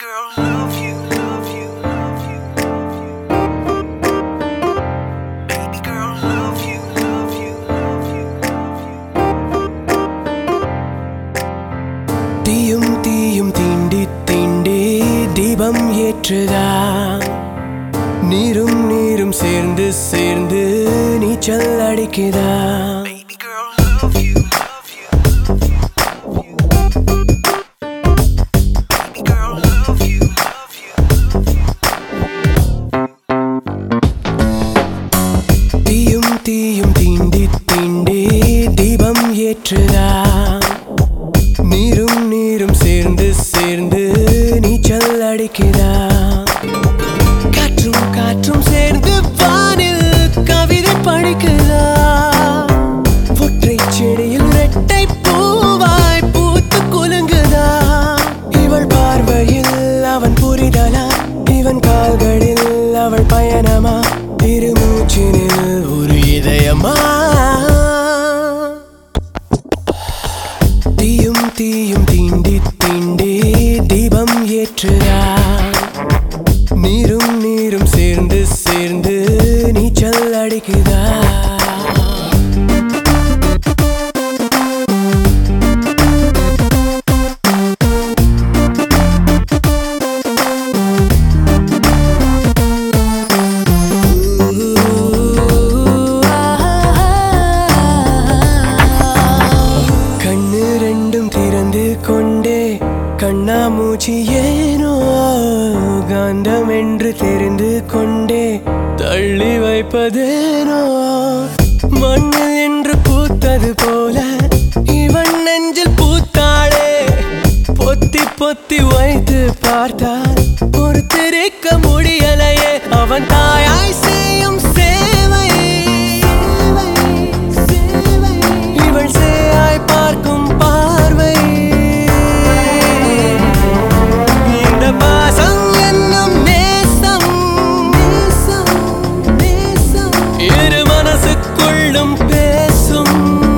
girl, love you, love you, love you, love you. Baby girl, love you, love you, love you, love you. தீயும் தீயும் தீண்டி தீண்டி தீபம் ஏற்றுதா, நீரும் நீரும் சேர்ந்து சேர்ந்து நீச்சல் அடிக்குதா. Baby girl, love you, love you, love you, love you. Baby girl, love you, love you, love you, love you. தீயும் தீயும் தீண்டி தீண்டி தீபம் ஏற்றுதா, நீரும் நீரும் சேர்ந்து சேர்ந்து நீச்சல் அடிக்குதா. காற்றும் காற்றும் சேர்ந்து வானில் கவிதை படிக்குதா, ஒற்றை செடியில் இரட்டை பூவாய் பூத்து குலுங்குதா. இவள் பார்வையில் அவன் புரிதலா, இவன் கால்களில் அவள் பயணமா, இருமூச்சினில் ஒரு இதயமா. தீயும் தீயும் தீண்டி தீண்டி தீபம் ஏற்றுதா, நீரும் நீரும் சேர்ந்து சேர்ந்து நீச்சல் அடிக்குதா. கண்ணு ரெண்டும் திறந்து கொண்டே கண்ணாமூச்சி ஏனோ காந்தம் என்று தெரிந்து கொண்டே தள்ளி வைப்பதேனோ. மண்ணில் என்று பூத்தது போல இவன் நெஞ்சில் பூத்தாளே, பொத்தி பொத்தி வைத்து பார்த்தால் ஒரு திரிக்க முடியலையே. அவன் தாயாய் செய்யும் சேவை, இவள் சேயாய் பார்க்கும் பார்வை. இந்த பாசம் என்னும் நேசம் இரு மனசுக்குள்ளும் பேசும்.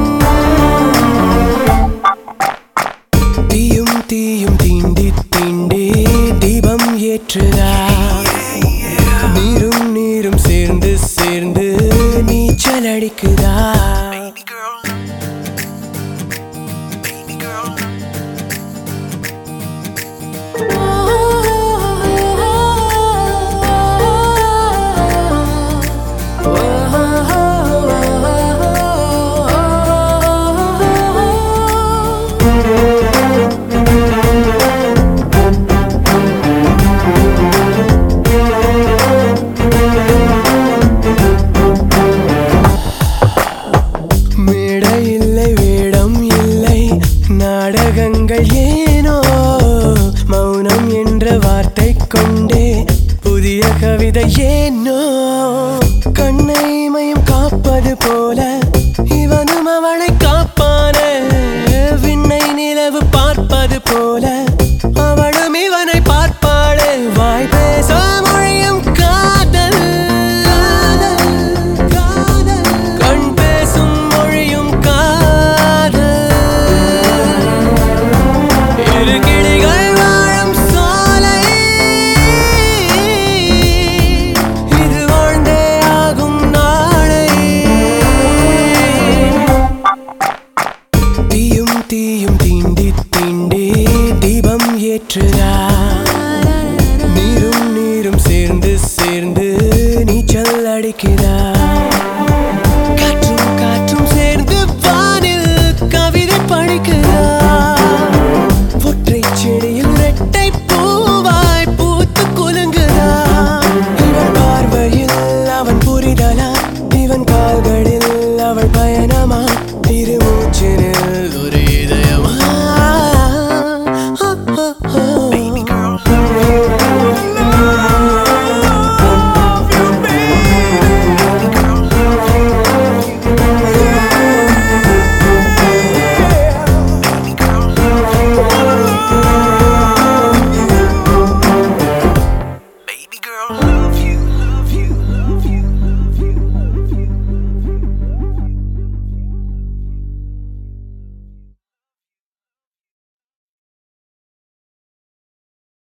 தீயும் தீயும் தீண்டி தீண்டி தீபம் ஏற்றுதா, நீரும் நீரும் சேர்ந்து சேர்ந்து நீச்சல் அடிக்குதா. Baby girl, baby girl. மேடை இல்லை வேடம் இல்லை நாடகங்கள் ஏனோ, மௌனம் என்ற வார்த்தை கொண்டே புதிய கவிதை ஏனோ. கண்ணை மையம் காப்பது போல இவனும் அவளை காப்பானே, விண்ணை நிலவு பார்ப்பது போல அவளும் இவனை பார்ப்பாளே. வாய் பேச மொழியும் காதல், கண் பேசும் மொழியும் காதல். இரு கிளிகள் வாழும் சோலை, இது வாழ்ந்தே ஆகும் நாளை. தீயும் தீயும் தீண்டி தீண்டி தீபம் ஏற்றுதா, நீரும் நீரும் சேர்ந்து சேர்ந்து நீச்சல் அடிக்குதா.